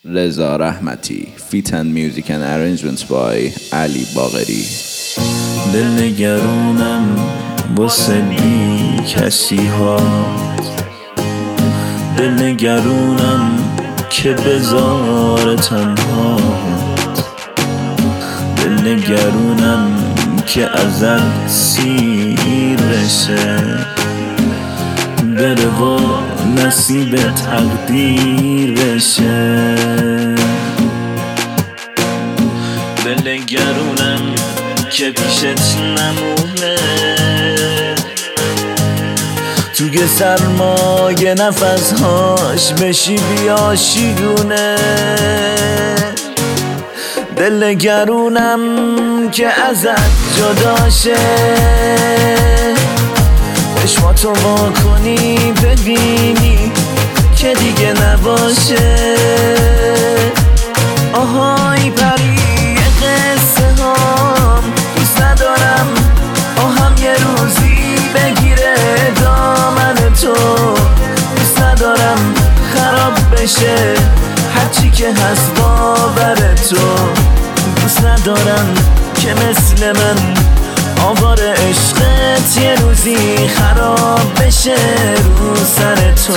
رضا رحمتی. Feat and music and arrangements by علی باقری. دلنگرونم واسه بی کسی ها، دلنگرونم که بذار تنها، دلنگرونم که ازت سیر بشه، بره و نصیب تقدیر بشه. دلنگرونم که پیشت نمونه، توی سرمایه نفسهاش بشی بیا شیگونه. دلنگرونم که ازت جداشه، چشماتو وا کنی ببینی که دیگه نباشه. آهای پری قصه هام دوست ندارم، آهم یه روزی بگیره دامن تو. دوست ندارم خراب بشه هرچی که هست باور تو. دوست ندارم که مثل من آوار عشقت یه روزی خراب بشه رو سر تو.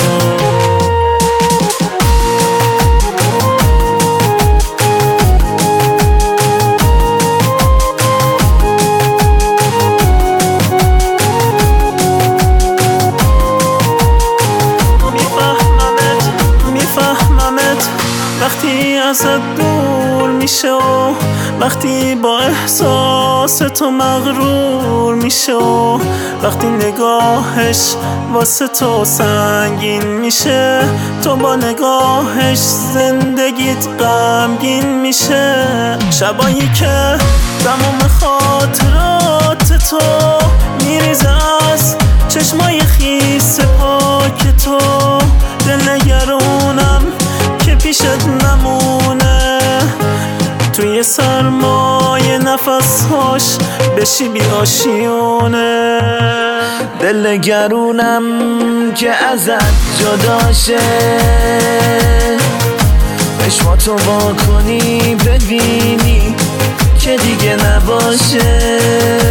میفهممت وقتی ازت دور میشه و وقتی با احساس تو مغرور میشه و وقتی نگاهش واسه تو سنگین میشه، تو با نگاهش زندگیت غمگین میشه. شبایی که تمام خاطرات تو میریزه از چشمای خیس پاک تو. دلنگرونم که پیشت نمونه، توی سرمایه نفسهاش بشی بی آشیونه. دلنگرونم که ازت جداشه، چشماتو وا کنی ببینی که دیگه نباشه.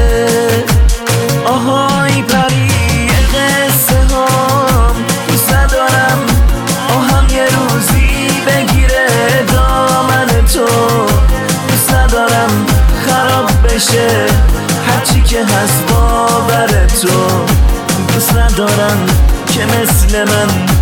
آهای پری قصه هام دوست ندارم، آهم یه روزی بگیره دامن تو. دوست ندارم خراب بشه هرچی که هست باور تو. دوست ندارم که مثل من